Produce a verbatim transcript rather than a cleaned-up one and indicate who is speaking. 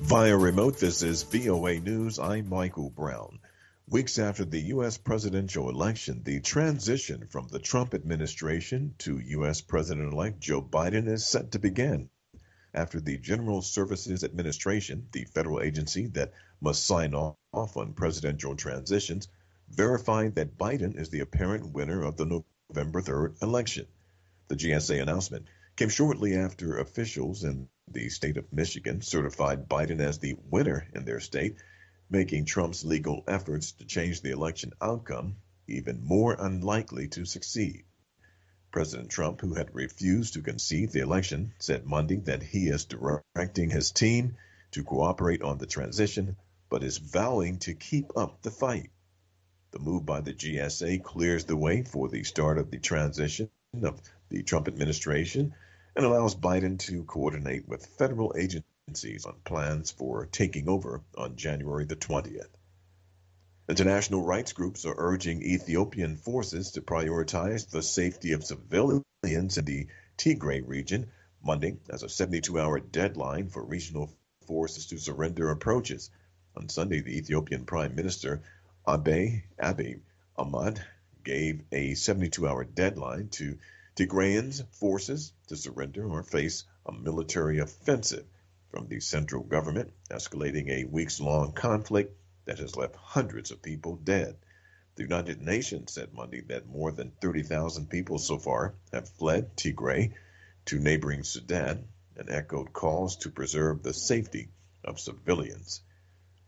Speaker 1: Via remote, this is V O A News. I'm Michael Brown. Weeks after the U S presidential election, the transition from the Trump administration to U S President-elect Joe Biden is set to begin. After the General Services Administration, the federal agency that must sign off on presidential transitions, verified that Biden is the apparent winner of the November third election. The G S A announcement came shortly after officials in the state of Michigan certified Biden as the winner in their state, making Trump's legal efforts to change the election outcome even more unlikely to succeed. President Trump, who had refused to concede the election, said Monday that he is directing his team to cooperate on the transition, but is vowing to keep up the fight. The move by the G S A clears the way for the start of the transition of the Trump administration and allows Biden to coordinate with federal agencies on plans for taking over on January the twentieth. International rights groups are urging Ethiopian forces to prioritize the safety of civilians in the Tigray region Monday as a seventy-two hour deadline for regional forces to surrender approaches. On Sunday, the Ethiopian Prime Minister Abiy Abiy Ahmed gave a seventy-two hour deadline to Tigrayans forces to surrender or face a military offensive from the central government, escalating a weeks-long conflict that has left hundreds of people dead. The United Nations said Monday that more than thirty thousand people so far have fled Tigray to neighboring Sudan and echoed calls to preserve the safety of civilians.